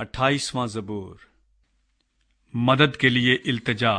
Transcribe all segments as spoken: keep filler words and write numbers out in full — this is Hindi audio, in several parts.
अट्ठाईसवां ज़बूर। मदद के लिए इल्तिजा।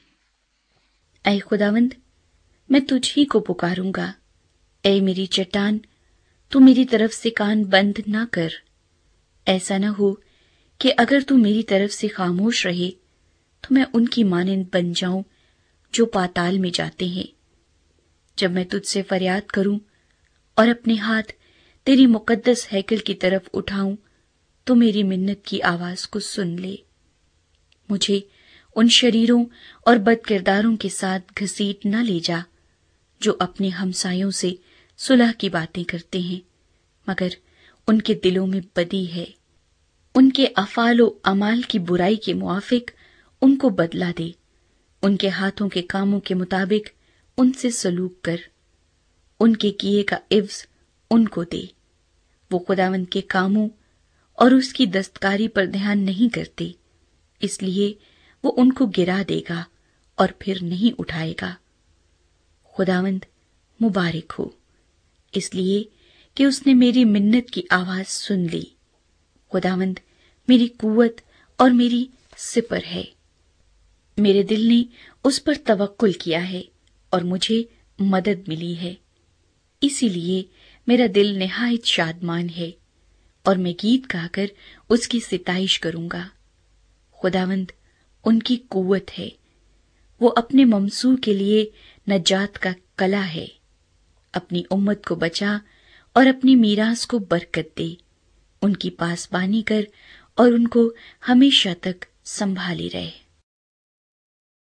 ऐ खुदावंद, मैं तुझ ही को पुकारूंगा। ऐ मेरी चट्टान, तू मेरी तरफ से कान बंद ना कर। ऐसा न हो कि अगर तू मेरी तरफ से खामोश रहे तो मैं उनकी मानिंद बन जाऊं जो पाताल में जाते हैं। जब मैं तुझसे फरियाद करूं और अपने हाथ तेरी मुकद्दस हैकल की तरफ उठाऊं तो मेरी मिन्नत की आवाज को सुन ले। मुझे उन शरीरों और बदकिरदारों के साथ घसीट न ले जा जो अपने हमसायों से सुलह की बातें करते हैं, मगर उनके दिलों में बदी है। उनके अफालो अमाल की बुराई के मुआफिक उनको बदला दे। उनके हाथों के कामों के मुताबिक उनसे सलूक कर। उनके किए का इव्ज उनको दे। वो खुदावंद के कामों और उसकी दस्तकारी पर ध्यान नहीं करते, इसलिए वो उनको गिरा देगा और फिर नहीं उठाएगा। खुदावंद मुबारक हो, इसलिए कि उसने मेरी मिन्नत की आवाज सुन ली। खुदावंद मेरी कुव्वत और मेरी सिपर है। मेरे दिल ने उस पर तवक्कुल किया है और मुझे मदद मिली है। इसीलिए मेरा दिल निहायत शादमान है और मैं गीत गाकर उसकी सिताइश करूंगा। खुदावंद उनकी कुव्वत है, वो अपने ममसू के लिए नजात का कला है। अपनी उम्मत को बचा और अपनी मीरास को बरकत दे। उनकी पासबानी कर और उनको हमेशा तक संभाली रहे।